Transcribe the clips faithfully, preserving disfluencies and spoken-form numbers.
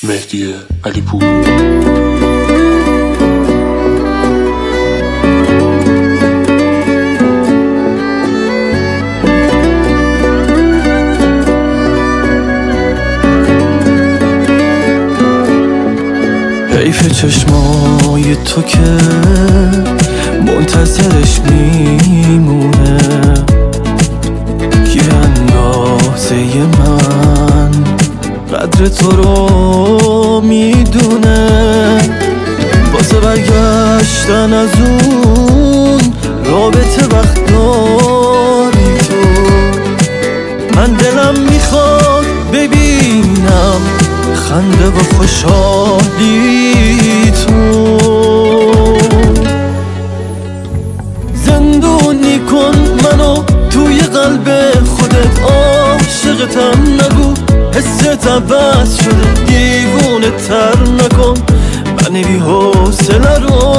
مهدی علیپور. حیف چشمای تو که منتظرش میمونه، کی اندازه من قدر تو رو میدونه. واسه برگشتن از اون رابطه وقت داری تو، من دلم میخواد ببینم خنده و خوشحالی تو. زندونی کن منو توی قلب خودت، عاشقتم نگو حست عوض شده، دیوونه تر نکن من بی حوصله رو.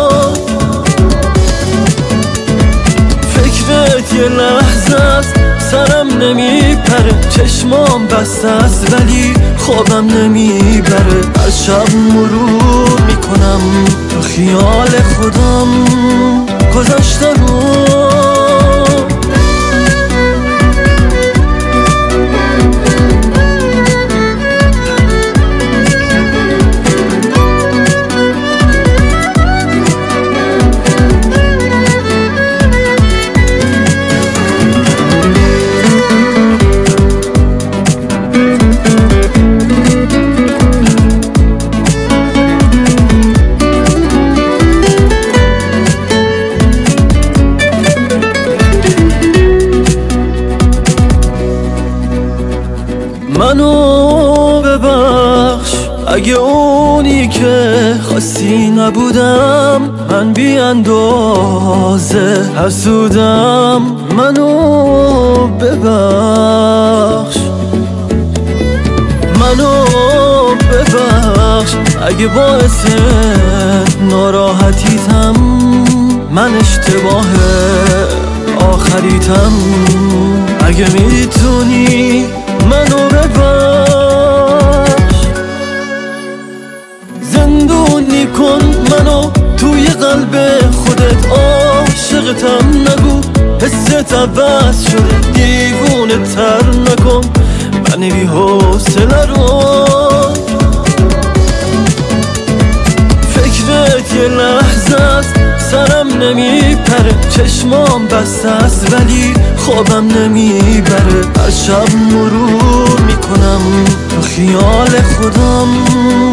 فکرت یه لحظه است سرم نمیپره، چشمام بسته است ولی خوابم نمیبره. از شب مرور میکنم تو خیال خودم گذشته رو. منو ببخش اگه اونی که خواستی نبودم، من بی اندازه حسودم. منو ببخش منو ببخش اگه باعث ناراحتیتم، من اشتباه آخریتم. اگه میتونی منو ببخش، زندونی کن منو توی قلب خودت، عاشقتم نگو حست عوض شده، دیوونه تر نکن من بی حوصله رو. فکرت یه لحظه است سرم نمیپره، چشمام بسته است ولی خوابم نمیبره. از شب مرور میکنم تو خیال خودم